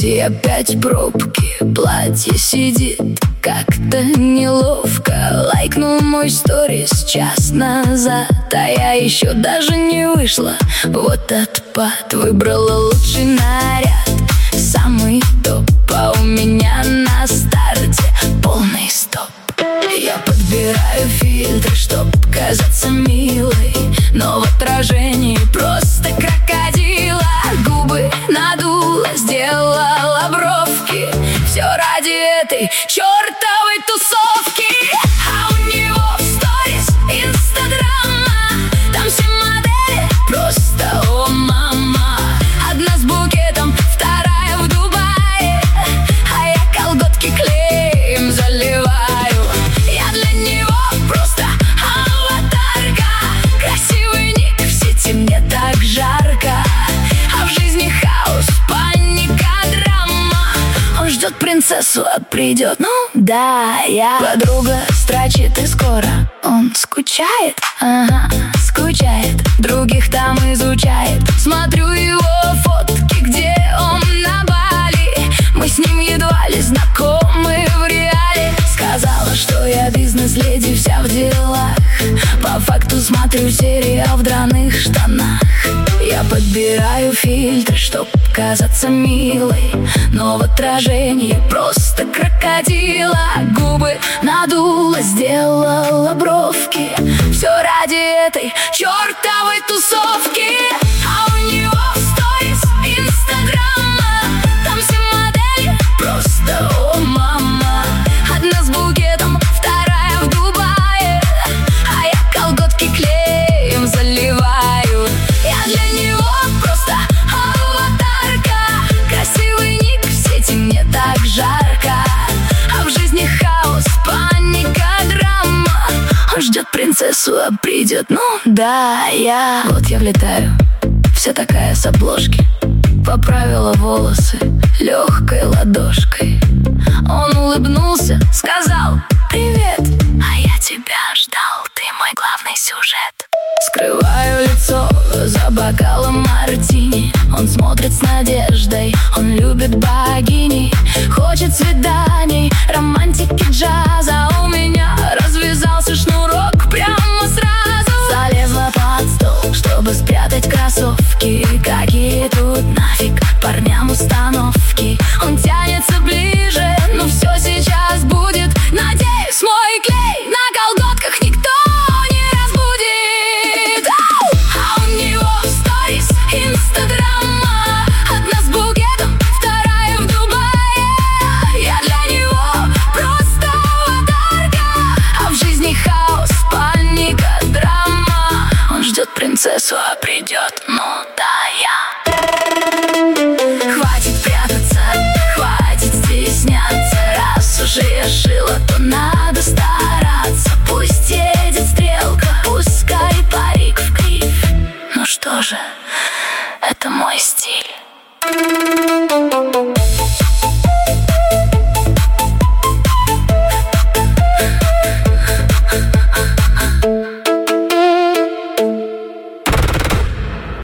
такси, опять пробки. Платье сидит как-то неловко. Лайкнул мой сторис час назад, а я еще даже не вышла. Вот отпад, выбрала лучший наряд, самый топ, а у меня на старте полный стоп. Я подбираю фильтры, чтоб казаться милой, но в отражении просто крокодила. Губы надула, сделала бровки, все ради этой чертовой тусовки. А у него в сторис инстаграма, там все модели просто о мама. Одна с букетом, вторая в Дубае, а я колготки клеем заливаю. Я для него просто аватарка, красивый ник в сети, мне так жарко, а в жизни хаос, паника, драма. Он ждет принцессу, а придет, ну да, я. Подруга строчит и скоро он скучает, ага, скучает, других там изучает. Смотрю его фотки, где он на Бали, мы с ним едва ли знакомы в реале. Сказала, что я бизнес-леди, вся в делах, по факту смотрю сериал в драных штанах. Я подбираю фильтры, чтоб казаться милой, но в отражении просто крокодила. Губы надула, сделала бровки, все ради этой чертовой тусовки. А у него в сторис инстаграма, там все модели просто о мама. Одна с букетом, вторая в Дубае, а я колготки клеем заливаю. Я для него просто аватарка, красивый ник в сети, мне так жарко, а в жизни хаос, паника, драма. Он ждет принцессу, а придет, ну да, я. Вот я влетаю, вся такая с обложки, поправила волосы легкой ладошкой. Он улыбнулся, сказал привет, а я тебя ждал, ты мой главный сюжет. Скрываю лицо за бокалом мартини, он смотрит с надеждой, он любит богини, хочет свиданий, романтики, джаза. У меня развязался шнурок прямо сразу. Залезла под стол, чтобы спрятать кроссовки. Какие тут нафиг парням установки. Он тянется ближе, но все сейчас будет. Надеюсь, мой клей на колготках никто не разбудит. А у него в сторис инстаграма, одна с букетом, вторая в Дубае. Я для него просто аватарка, а в жизни хаос, паника, драма. Он ждет принцессу, а придет.